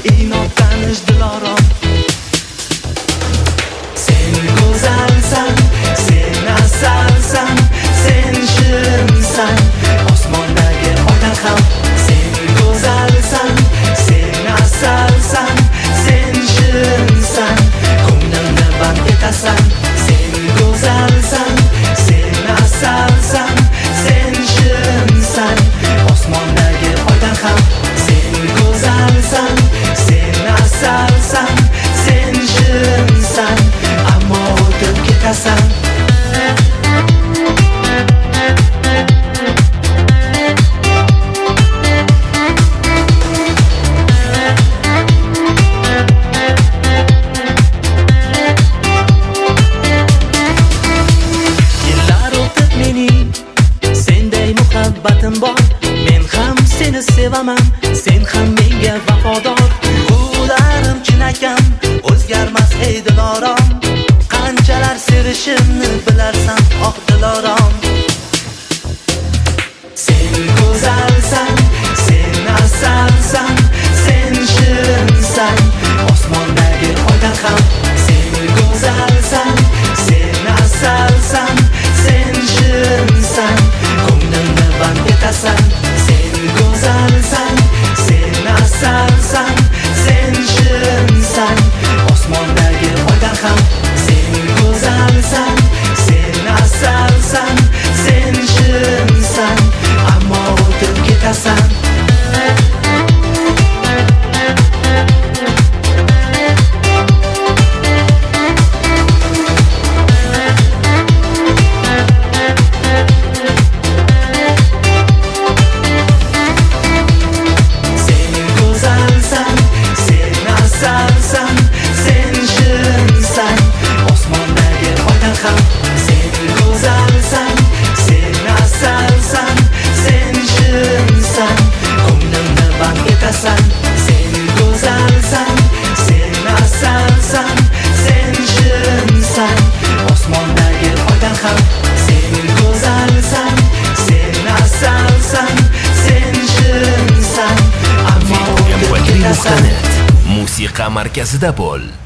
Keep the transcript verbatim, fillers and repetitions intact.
inoqtanish dilorom. Sen go'zalsan, sen asalsan, sen shirinsan, osmondagi oydan ham. Sen go'zalsan, sen asalsan, sen shirinsan, ko'nglimni band etasan. Sen go'zalsan, sen asalsan, sen shirinsan, osmondagi oydan ham. Sen go'zalsan, sen asalsan, sen shirinsan, ammo o'tib ketasan. Muhabbatim bor, men ham seni sevaman, sen ham menga vafodor. Tuyg'ularim chinakam, o'zgarmas ey dilorom. Qanchalar sevishimni bilarsan, oq dilorom. Sen go'zalsan, sen asalsan, sen shirinsan, osmondagi oydan ham. Sen go'zalsan, sen asalsan, sen shirinsan, ko'nglimni band etasan. Sen go'zalsan, sen asalsan, sen shirinsan, osmondagi oydan ham. Sen go'zalsan, sen asalsan, sen shirinsan, ammo o'tib ketasan. musiqa markazida bo'l.